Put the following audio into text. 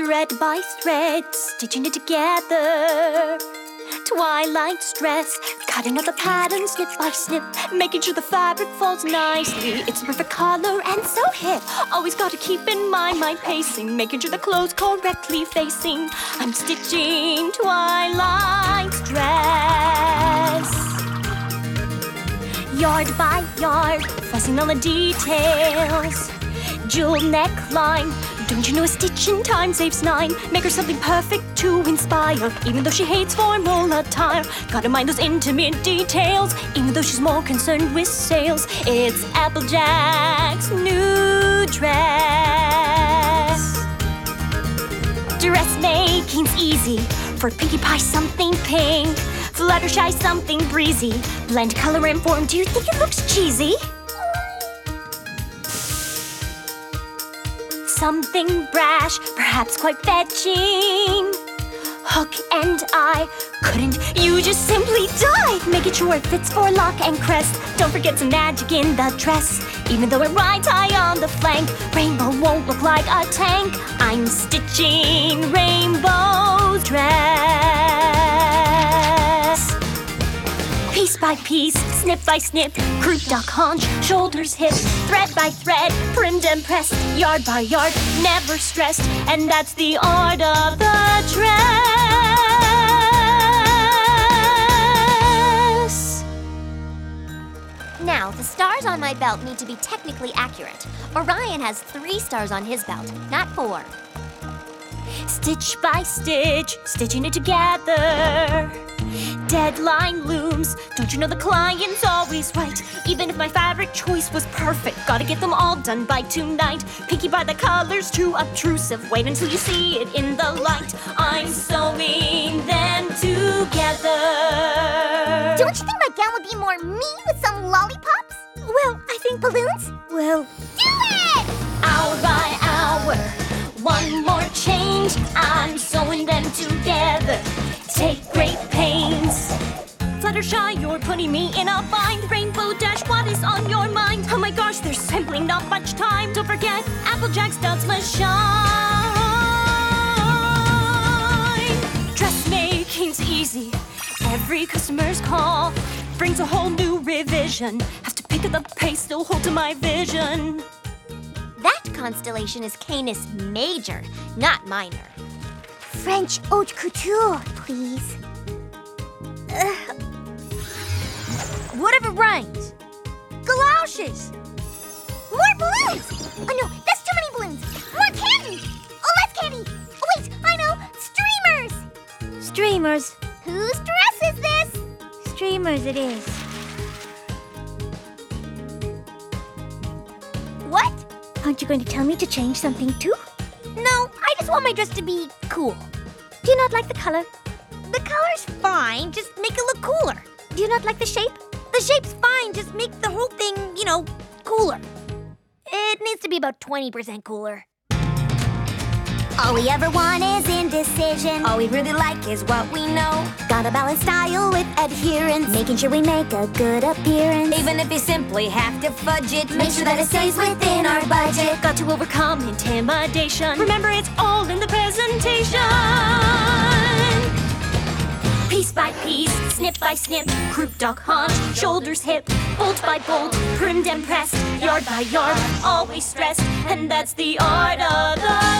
Thread by thread, stitching it together. Twilight's dress, cutting out the pattern snip by snip, making sure the fabric falls nicely. It's the perfect color and so hip. Always gotta keep in mind my pacing, making sure the clothes correctly facing. I'm stitching Twilight's dress. Yard by yard, fussing on the details. Jewel neckline, don't you know a stitch in time saves 9? Make her something perfect to inspire, even though she hates formal attire. Gotta mind those intimate details, even though she's more concerned with sales. It's Applejack's new dress. Dressmaking's easy. For Pinkie Pie, something pink. Fluttershy, something breezy. Blend color and form, do you think it looks cheesy? Something brash, perhaps quite fetching. Hook and eye, couldn't you just simply die? Making sure it fits for lock and crest. Don't forget some magic in the dress. Even though it rides high on the flank, Rainbow won't look like a tank. I'm stitching Rainbow's dress. Piece by piece, snip by snip, croup, duck, haunch, shoulders, hip, thread by thread, primmed and pressed, yard by yard, never stressed, and that's the art of the dress. Now, the stars on my belt need to be technically accurate. Orion has 3 stars on his belt, not 4. Stitch by stitch, stitching it together. Deadline looms, don't you know the client's always right? Even if my fabric choice was perfect, gotta get them all done by tonight. Pinkie Pie, the color's too obtrusive, wait until you see it in the light. I'm sewing them together. Don't you think my gown would be more me with some lollipops? Well, I think balloons will do it! Hour by hour, one more change. I'm sewing them together. Take great pains. Fluttershy, you're putting me in a bind. Rainbow Dash, what is on your mind? Oh my gosh, there's simply not much time. Don't forget, Applejack's does must shine. Dressmaking's easy. Every customer's call brings a whole new revision. Have to pick up the pace, still hold to my vision. That constellation is Canis Major, not minor. French haute couture, please. Whatever rhymes. Galoshes. More balloons. Oh no, that's too many balloons. More candy. Oh, less candy. Oh wait, I know. Streamers. Streamers. Whose dress is this? Streamers it is. What? Aren't you going to tell me to change something too? No, I just want my dress to be cool. Do you not like the color? The color's fine, just make it look cooler. Do you not like the shape? The shape's fine, just make the whole thing, cooler. It needs to be about 20% cooler. All we ever want is indecision. All we really like is what we know. Gotta balance style with adherence, making sure we make a good appearance. Even if you simply have to fudge it, make sure that it stays within our budget. Got to overcome intimidation. Remember, it's all in the presentation. Piece by piece, snip by snip, croup, duck, haunch, shoulders, hip, bolt by bolt, primmed and pressed, yard by yard, always stressed, and that's the art of the